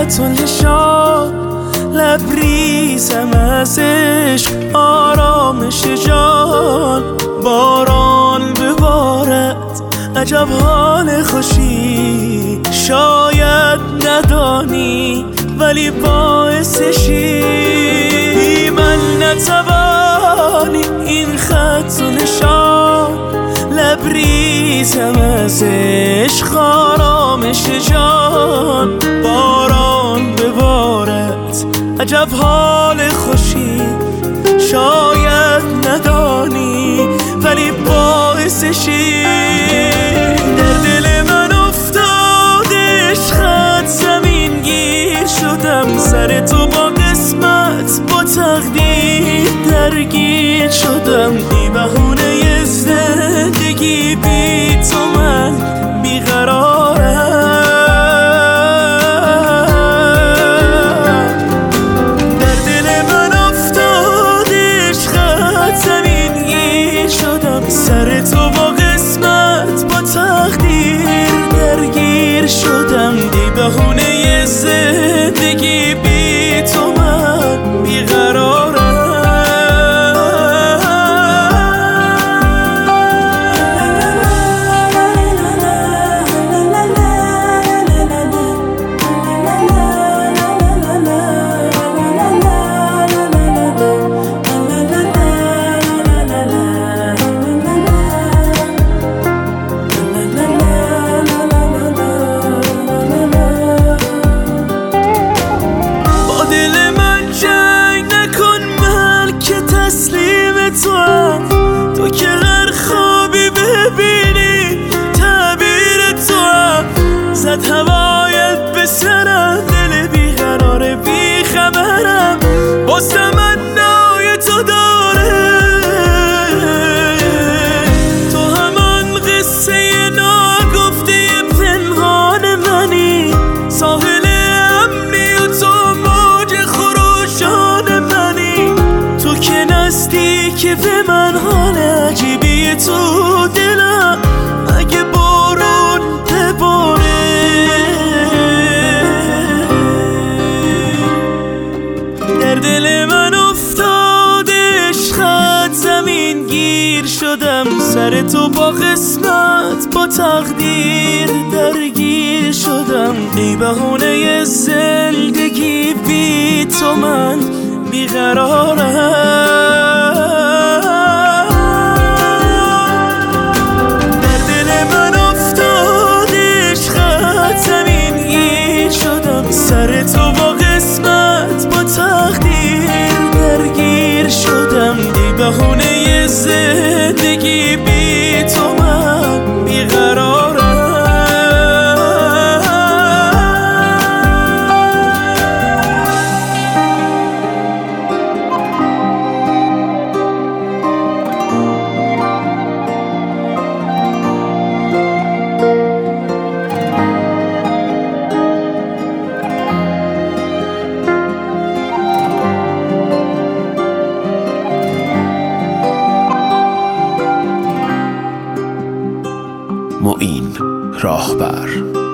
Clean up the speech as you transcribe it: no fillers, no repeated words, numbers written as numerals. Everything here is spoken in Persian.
خط و نشان، لبریزم از عشق آرامش جان. باران ببارد عجب حال خوشی، شاید ندانی ولی باعثشی. من نتوانی این خط و نشان، لبریزم از عشق آرامش جان. باران ببارد عجب حال خوشی، شاید ندانی ولی باعثشی. در دل من افتاد عشقت زمین گیر شدم، سر تو با قسمت با تقدیر درگیر شدم. بی بهونه زندگی بی تو من بیقرارم. در دل من افتاد عشقت زمین گیر شدم، سر تو با قسمت با تقدیر درگیر شدم. بی بهونه زندگی بی تو من بیقرارم. تو که هر خوابی ببینی تعبیر تو هم، زد هوایت به سرم، دل بیقرار بیخبرم باز تمنای تو داره. تو همان قصه ناگفته پنهان منی، ساحل امنی و تو موج خروشان منی. تو که نزدیکی به من، حال عجیبی تو دلم، اگه بارون بباره. در دل من افتاد عشقت زمین گیر شدم، سر تو با قسمت با تقدیر درگیر شدم. بی بهونه زندگی بی تو من بیقرارم. سر تو با قسمت با تقدیر درگیر شدم. بی بهونه زندگی بی تو من بیقرارم. معین راهبر.